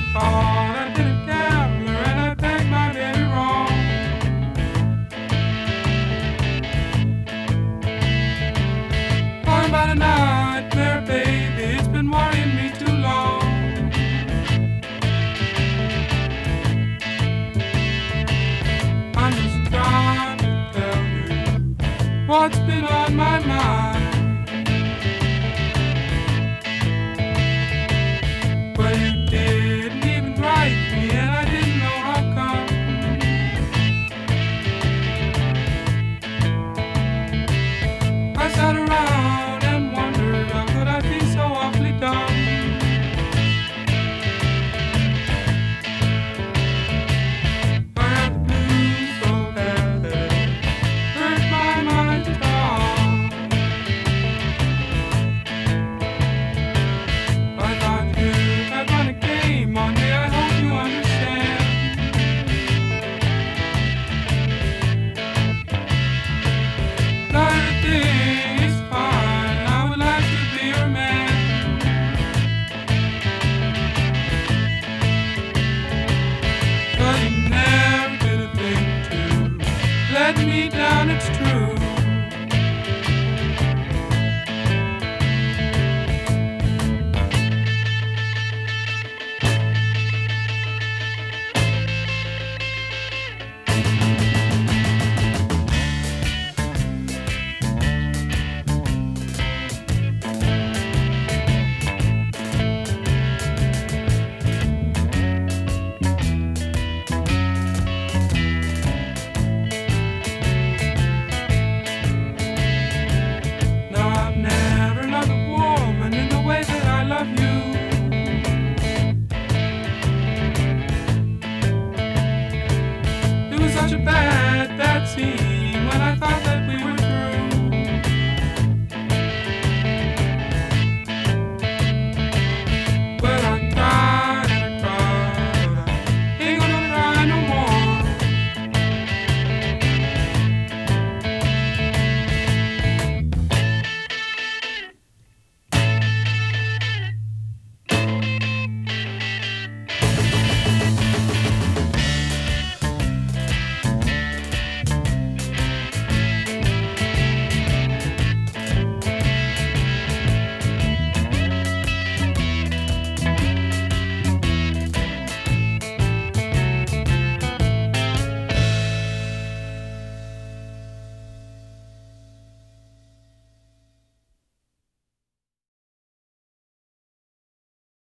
thought I'd been a gambler and I pegged my baby wrong. Talking about a nightmare, baby, it's been worrying me too long. I'm just trying to tell you what's been on my mind. Well, you didn't even write me, and I didn't know how come. I sat around and wondered how could I be so awfully dumb. I had the blues so bad that it hurt my mind to talk. I thought you had run a game on me, I hope you understand. Now everything is fine, I would like to be your man. But you never did a thing to let me down, it's true. No, I've never loved a woman in the way that I love you. It was such a bad scene.